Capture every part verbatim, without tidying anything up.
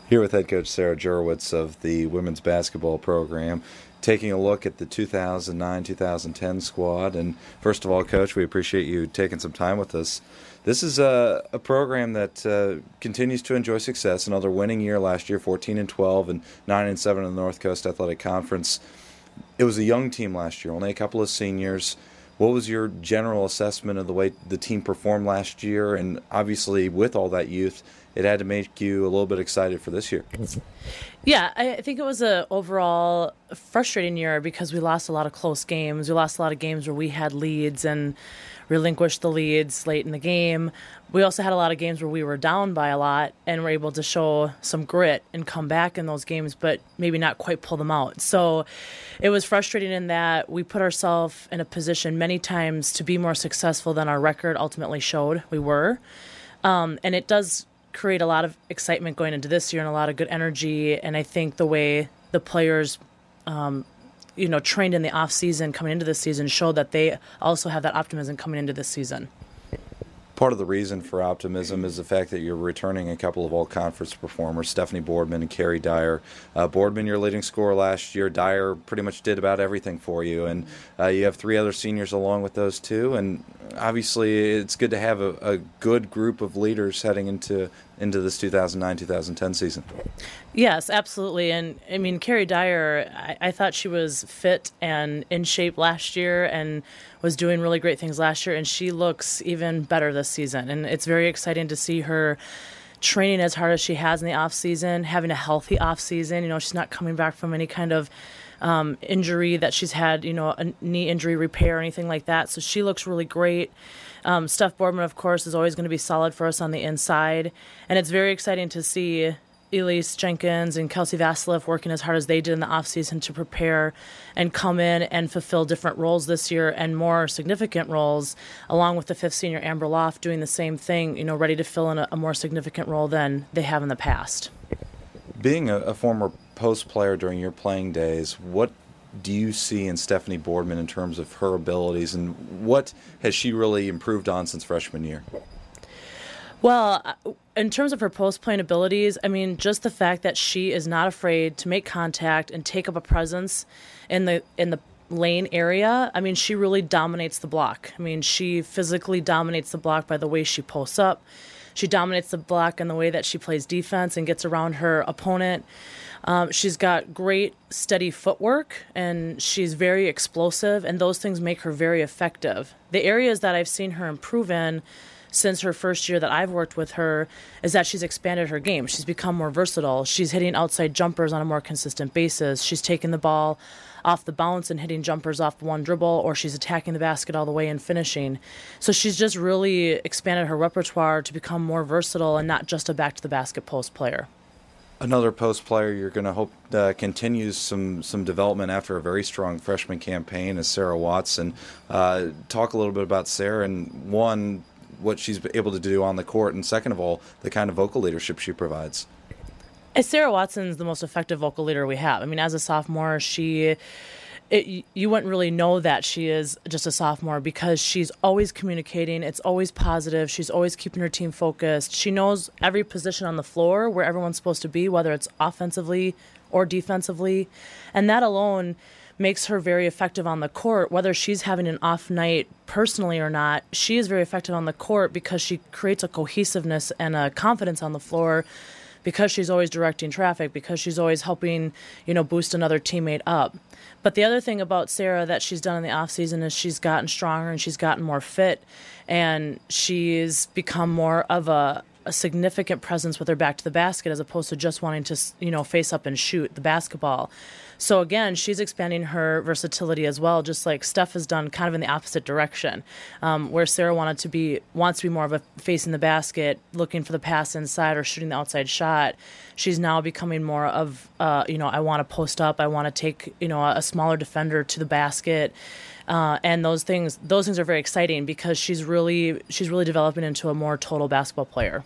Here with head coach Sarah Jurewicz of the women's basketball program, taking a look at the two thousand nine two thousand ten squad. And first of all, Coach, we appreciate you taking some time with us. This is a, a program that uh, continues to enjoy success. Another winning year last year, fourteen and twelve and nine and seven in the North Coast Athletic Conference. It was a young team last year, only a couple of seniors. What was your general assessment of the way the team performed last year? And obviously, with all that youth, it had to make you a little bit excited for this year. Yeah, I think it was a overall frustrating year because we lost a lot of close games. We lost a lot of games where we had leads and relinquished the leads late in the game. We also had a lot of games where we were down by a lot and were able to show some grit and come back in those games, but maybe not quite pull them out. So it was frustrating in that we put ourselves in a position many times to be more successful than our record ultimately showed we were. Um, and it does create a lot of excitement going into this year and a lot of good energy. And I think the way the players, um, you know, trained in the off season coming into this season showed that they also have that optimism coming into this season. Part of the reason for optimism is the fact that you're returning a couple of all-conference performers, Stephanie Boardman and Carrie Dyer. Uh, Boardman, your leading scorer last year. Dyer pretty much did about everything for you, and uh, you have three other seniors along with those two. And obviously, it's good to have a, a good group of leaders heading into into this two thousand nine two thousand ten season. Yes, absolutely. And I mean, Carrie Dyer, I, I thought she was fit and in shape last year and was doing really great things last year, and she looks even better this season. And it's very exciting to see her training as hard as she has in the off season, having a healthy off season. You know, she's not coming back from any kind of um, injury that she's had, you know, a knee injury repair or anything like that. So she looks really great. Um, Steph Boardman, of course, is always going to be solid for us on the inside. And it's very exciting to see Elise Jenkins and Kelsey Vasilev working as hard as they did in the offseason to prepare and come in and fulfill different roles this year and more significant roles, along with the fifth senior Amber Loft doing the same thing, you know, ready to fill in a, a more significant role than they have in the past. Being a, a former post player during your playing days, what do you see in Stephanie Boardman in terms of her abilities, and what has she really improved on since freshman year? Well, in terms of her post-playing abilities, I mean, just the fact that she is not afraid to make contact and take up a presence in the in the lane area. I mean, she really dominates the block. I mean, she physically dominates the block by the way she posts up. She dominates the block in the way that she plays defense and gets around her opponent. Um, she's got great, steady footwork, and she's very explosive, and those things make her very effective. The areas that I've seen her improve in since her first year that I've worked with her is that she's expanded her game. She's become more versatile. She's hitting outside jumpers on a more consistent basis. She's taking the ball off the bounce and hitting jumpers off one dribble, or she's attacking the basket all the way and finishing. So she's just really expanded her repertoire to become more versatile and not just a back-to-the-basket post player. Another post player you're going to hope uh, continues some, some development after a very strong freshman campaign is Sarah Watson. Uh, talk a little bit about Sarah, and one, what she's able to do on the court, and second of all, the kind of vocal leadership she provides. Sarah Watson's the most effective vocal leader we have. I mean, as a sophomore, she it, you wouldn't really know that she is just a sophomore because she's always communicating. It's always positive. She's always keeping her team focused. She knows every position on the floor where everyone's supposed to be, whether it's offensively or defensively. And that alone makes her very effective on the court, whether she's having an off night personally or not. She is very effective on the court because she creates a cohesiveness and a confidence on the floor, because she's always directing traffic, because she's always helping, you know, boost another teammate up. But the other thing about Sarah that she's done in the offseason is she's gotten stronger and she's gotten more fit, and she's become more of a, a significant presence with her back to the basket as opposed to just wanting to, you know, face up and shoot the basketball. So again, she's expanding her versatility as well, just like Steph has done, kind of in the opposite direction, um, where Sarah wanted to be wants to be more of a facing the basket, looking for the pass inside or shooting the outside shot. She's now becoming more of, uh, you know, I want to post up, I want to take, you know, a smaller defender to the basket, uh, and those things those things are very exciting because she's really she's really developing into a more total basketball player.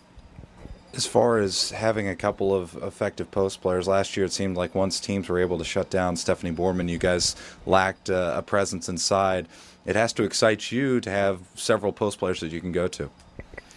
As far as having a couple of effective post players, last year it seemed like once teams were able to shut down Stephanie Boardman, you guys lacked uh, a presence inside. It has to excite you to have several post players that you can go to.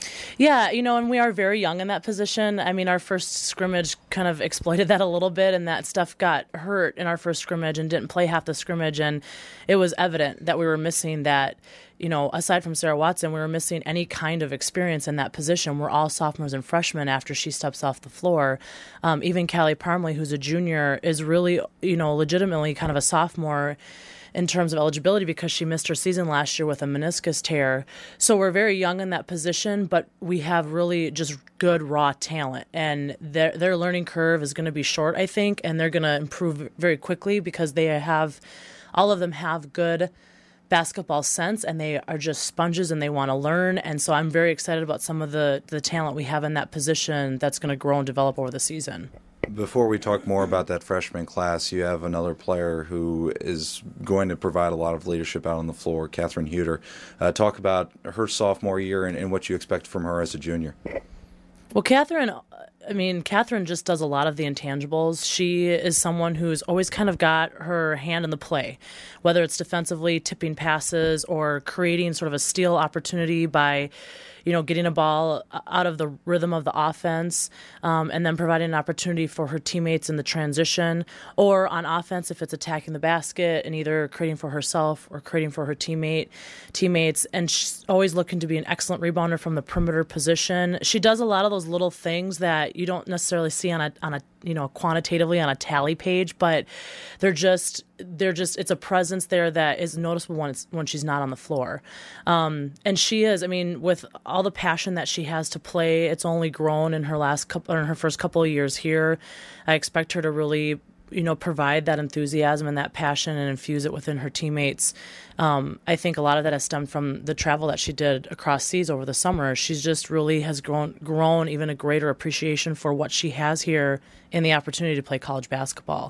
Yeah, you know, and we are very young in that position. I mean, our first scrimmage kind of exploited that a little bit, and that stuff got hurt in our first scrimmage and didn't play half the scrimmage, and it was evident that we were missing that, you know, aside from Sarah Watson, we were missing any kind of experience in that position. We're all sophomores and freshmen after she steps off the floor. Um, even Callie Parmley, who's a junior, is really, you know, legitimately kind of a sophomore in terms of eligibility because she missed her season last year with a meniscus tear. So we're very young in that position, but we have really just good raw talent. And their their learning curve is going to be short, I think, and they're going to improve very quickly because they have, all of them have good basketball sense, and they are just sponges and they want to learn. And so I'm very excited about some of the, the talent we have in that position that's going to grow and develop over the season. Before we talk more about that freshman class, you have another player who is going to provide a lot of leadership out on the floor, Catherine Huter. Uh, talk about her sophomore year and, and what you expect from her as a junior. Well, Catherine, I mean, Catherine just does a lot of the intangibles. She is someone who's always kind of got her hand in the play, whether it's defensively, tipping passes, or creating sort of a steal opportunity by, you know, getting a ball out of the rhythm of the offense, um, and then providing an opportunity for her teammates in the transition, or on offense if it's attacking the basket and either creating for herself or creating for her teammate teammates. And she's always looking to be an excellent rebounder from the perimeter position. She does a lot of those little things that you don't necessarily see on a on a you know quantitatively on a tally page, but they're just they're just it's a presence there that is noticeable when it's when she's not on the floor. Um, and she is, I mean, with all the passion that she has to play, it's only grown in her last couple, or in her first couple of years here. I expect her to really, you know, provide that enthusiasm and that passion and infuse it within her teammates. Um, I think a lot of that has stemmed from the travel that she did across seas over the summer. She's just really has grown, grown even a greater appreciation for what she has here in the opportunity to play college basketball.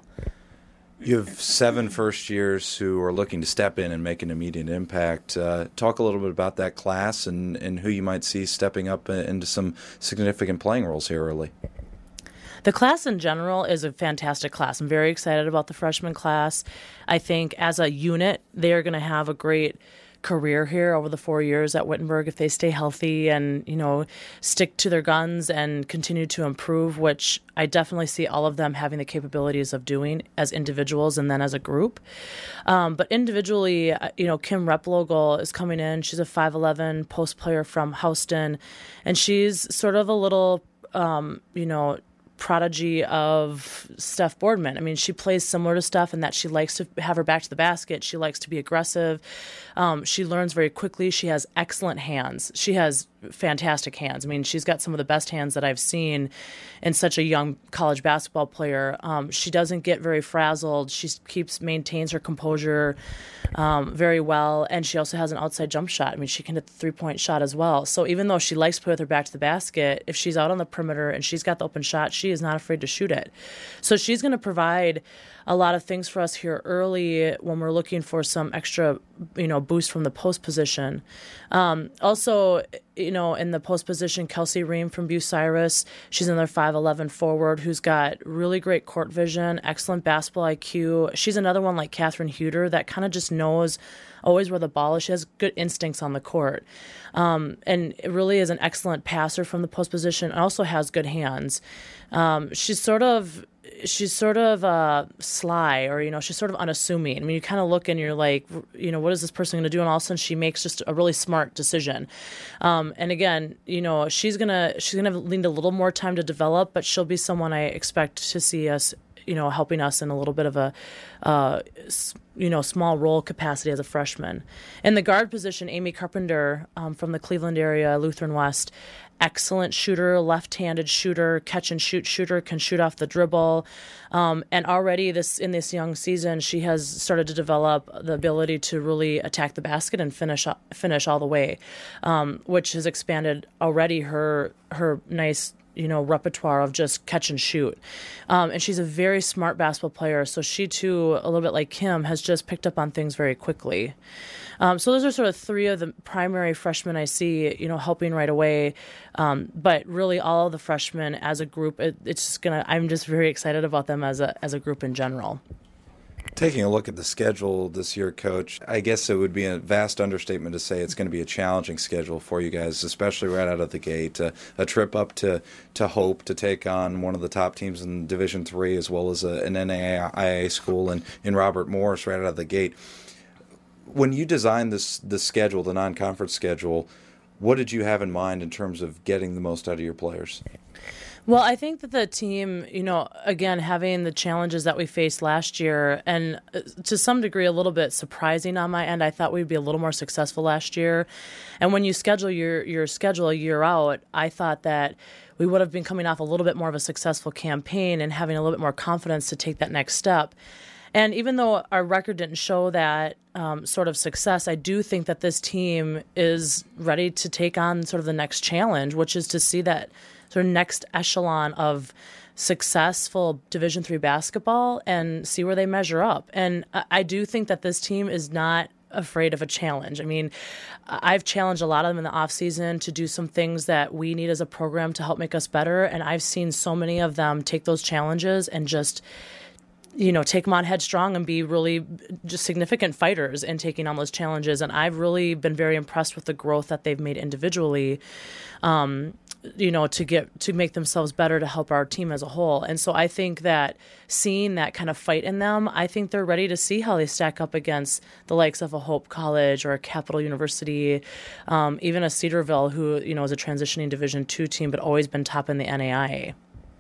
You have seven first years who are looking to step in and make an immediate impact. Uh, talk a little bit about that class and, and who you might see stepping up into some significant playing roles here early. The class in general is a fantastic class. I'm very excited about the freshman class. I think as a unit, they're going to have a great career here over the four years at Wittenberg if they stay healthy and, you know, stick to their guns and continue to improve, which I definitely see all of them having the capabilities of doing as individuals and then as a group. Um, but individually, you know, Kim Replogle is coming in. She's a five eleven post player from Houston, and she's sort of a little, um, you know, prodigy of Steph Boardman. I mean, she plays similar to Steph in that she likes to have her back to the basket. She likes to be aggressive. Um, she learns very quickly. She has excellent hands. She has fantastic hands. I mean, she's got some of the best hands that I've seen in such a young college basketball player. Um, she doesn't get very frazzled. She keeps maintains her composure um, very well, and she also has an outside jump shot. I mean, she can hit the three-point shot as well. So even though she likes to play with her back to the basket, if she's out on the perimeter and she's got the open shot, she is not afraid to shoot it. So she's going to provide a lot of things for us here early when we're looking for some extra, you know, boost from the post position. Um, also, you know, in the post position, Kelsey Ream from Bucyrus, she's another five eleven forward who's got really great court vision, excellent basketball I Q. She's another one like Catherine Huter that kind of just knows always where the ball is. She has good instincts on the court. Um, and it really is an excellent passer from the post position and also has good hands. Um, she's sort of... She's sort of uh, sly, or, you know, she's sort of unassuming. I mean, you kind of look and you're like, you know, what is this person going to do? And all of a sudden she makes just a really smart decision. Um, and again, you know, she's going to she's gonna need a little more time to develop, but she'll be someone I expect to see us, you know, helping us in a little bit of a, uh, you know, small role capacity as a freshman. In the guard position, Amy Carpenter um, from the Cleveland area, Lutheran West, excellent shooter, left-handed shooter, catch-and-shoot shooter, can shoot off the dribble. Um, and already this in this young season, she has started to develop the ability to really attack the basket and finish finish all the way, um, which has expanded already her her nice, you know, repertoire of just catch and shoot. Um, and she's a very smart basketball player, so she too, a little bit like Kim, has just picked up on things very quickly. Um, so those are sort of three of the primary freshmen I see, you know, helping right away. Um, but really, all of the freshmen as a group, it, it's just gonna. I'm just very excited about them as a as a group in general. Taking a look at the schedule this year, Coach, I guess it would be a vast understatement to say it's going to be a challenging schedule for you guys, especially right out of the gate. Uh, a trip up to, to Hope to take on one of the top teams in Division three, as well as a, an N A I A school in, in Robert Morris right out of the gate. When you designed this, this schedule, the non-conference schedule, what did you have in mind in terms of getting the most out of your players? Well, I think that the team, you know, again, having the challenges that we faced last year, and to some degree a little bit surprising on my end, I thought we'd be a little more successful last year. And when you schedule your, your schedule a year out, I thought that we would have been coming off a little bit more of a successful campaign and having a little bit more confidence to take that next step. And even though our record didn't show that um, sort of success, I do think that this team is ready to take on sort of the next challenge, which is to see that sort of next echelon of successful Division three basketball and see where they measure up. And I do think that this team is not afraid of a challenge. I mean, I've challenged a lot of them in the off season to do some things that we need as a program to help make us better. And I've seen so many of them take those challenges and just, you know, take them on headstrong and be really just significant fighters in taking on those challenges. And I've really been very impressed with the growth that they've made individually, um, you know, to get to make themselves better to help our team as a whole. And so I think that seeing that kind of fight in them, I think they're ready to see how they stack up against the likes of a Hope College or a Capital University, um, even a Cedarville, who, you know, is a transitioning Division two team, but always been top in the N A I A.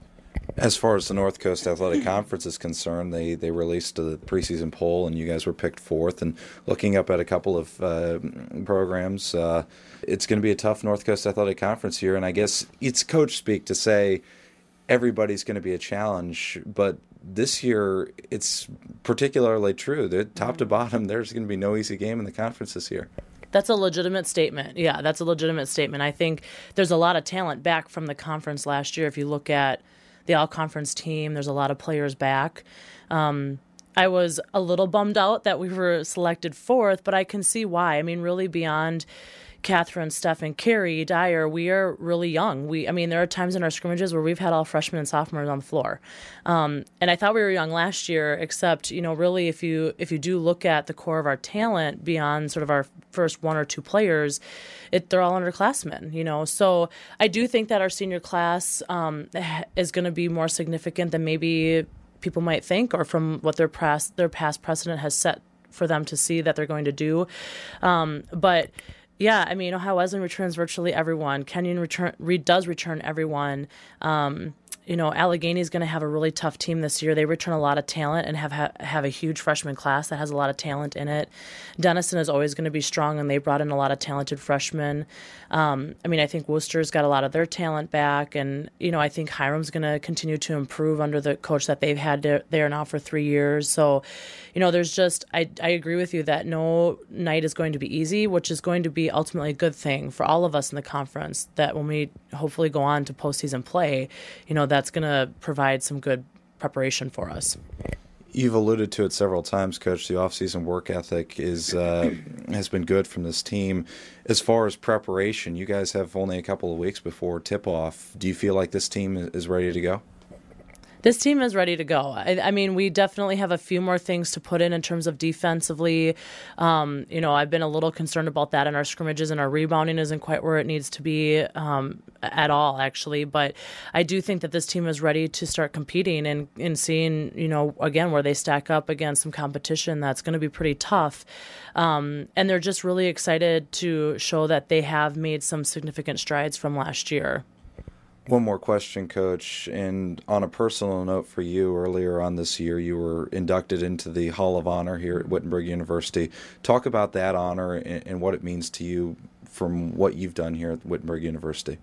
As far as the North Coast Athletic Conference is concerned, they, they released the preseason poll, and you guys were picked fourth. And looking up at a couple of uh, programs, uh, it's going to be a tough North Coast Athletic Conference here. And I guess it's coach speak to say everybody's going to be a challenge, but this year it's particularly true. They're top to bottom, there's going to be no easy game in the conference this year. That's a legitimate statement. Yeah, that's a legitimate statement. I think there's a lot of talent back from the conference last year. If you look at the all-conference team, there's a lot of players back. Um, I was a little bummed out that we were selected fourth, but I can see why. I mean, really beyond Catherine, Steph, and Carrie Dyer, we are really young. We, I mean, there are times in our scrimmages where we've had all freshmen and sophomores on the floor. Um, and I thought we were young last year, except, you know, really if you if you do look at the core of our talent beyond sort of our first one or two players, it, they're all underclassmen, you know. So I do think that our senior class um, is going to be more significant than maybe people might think, or from what their past, their past precedent has set for them to see that they're going to do. Um, but yeah, I mean, Ohio Wesleyan returns virtually everyone. Kenyon return, re, does return everyone. Um, you know, Allegheny is going to have a really tough team this year. They return a lot of talent and have ha- have a huge freshman class that has a lot of talent in it. Denison is always going to be strong, and they brought in a lot of talented freshmen. Um, I mean, I think Worcester's got a lot of their talent back, and, you know, I think Hiram's going to continue to improve under the coach that they've had there now for three years. So, you know, there's just, I, I agree with you that no night is going to be easy, which is going to be ultimately a good thing for all of us in the conference, that when we hopefully go on to postseason play, you know, that's going to provide some good preparation for us. You've alluded to it several times, Coach. The off-season work ethic is uh, has been good from this team. As far as preparation, you guys have only a couple of weeks before tip-off. Do you feel like this team is ready to go? This team is ready to go. I, I mean, we definitely have a few more things to put in in terms of defensively. Um, you know, I've been a little concerned about that in our scrimmages, and our rebounding isn't quite where it needs to be um, at all, actually. But I do think that this team is ready to start competing and, and seeing, you know, again, where they stack up against some competition that's going to be pretty tough. Um, and they're just really excited to show that they have made some significant strides from last year. One more question, Coach, and on a personal note for you, earlier on this year, you were inducted into the Hall of Honor here at Wittenberg University. Talk about that honor and, and what it means to you from what you've done here at Wittenberg University.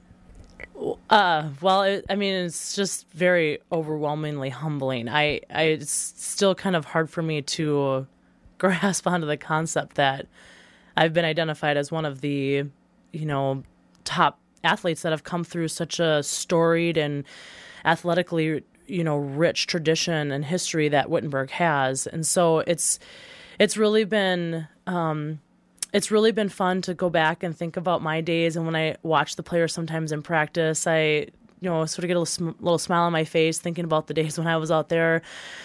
Uh, well, it, I mean, it's just very overwhelmingly humbling. I, I, it's still kind of hard for me to grasp onto the concept that I've been identified as one of the, you know, top athletes that have come through such a storied and athletically, you know, rich tradition and history that Wittenberg has. And so it's it's really been um, it's really been fun to go back and think about my days. And when I watch the players sometimes in practice, I, you know, sort of get a little, little smile on my face thinking about the days when I was out there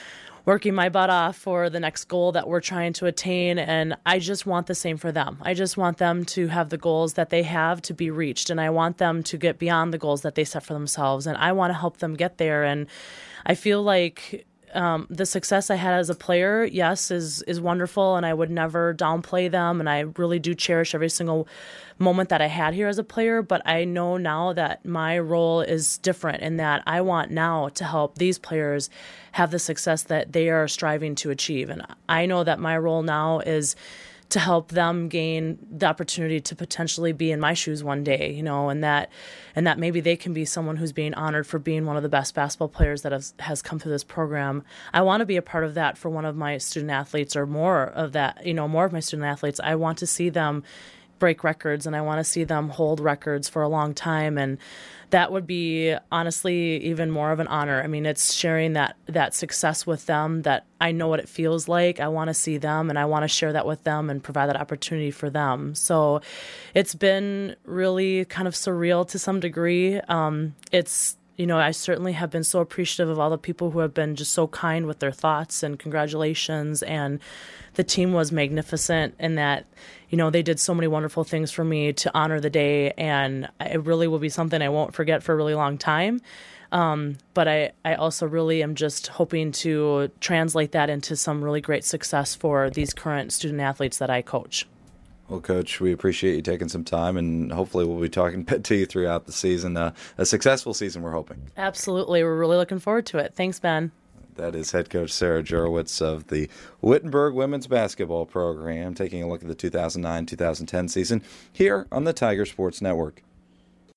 working my butt off for the next goal that we're trying to attain. And I just want the same for them. I just want them to have the goals that they have to be reached. And I want them to get beyond the goals that they set for themselves. And I want to help them get there. And I feel like Um, the success I had as a player, yes, is is wonderful, and I would never downplay them, and I really do cherish every single moment that I had here as a player, but I know now that my role is different in that I want now to help these players have the success that they are striving to achieve, and I know that my role now is to help them gain the opportunity to potentially be in my shoes one day, you know, and that and that maybe they can be someone who's being honored for being one of the best basketball players that has, has come through this program. I want to be a part of that for one of my student athletes, or more of that, you know, more of my student athletes. I want to see them break records, and I want to see them hold records for a long time, and that would be honestly even more of an honor. I mean, it's sharing that that success with them, that I know what it feels like. I want to see them, and I want to share that with them and provide that opportunity for them. So it's been really kind of surreal to some degree. Um, it's You know, I certainly have been so appreciative of all the people who have been just so kind with their thoughts and congratulations. And the team was magnificent in that, you know, they did so many wonderful things for me to honor the day. And it really will be something I won't forget for a really long time. Um, but I, I also really am just hoping to translate that into some really great success for these current student athletes that I coach. Well, Coach, we appreciate you taking some time, and hopefully we'll be talking to you throughout the season. Uh, a successful season, we're hoping. Absolutely. We're really looking forward to it. Thanks, Ben. That is head coach Sarah Jurewicz of the Wittenberg women's basketball program, taking a look at the two thousand nine two thousand ten season here on the Tiger Sports Network.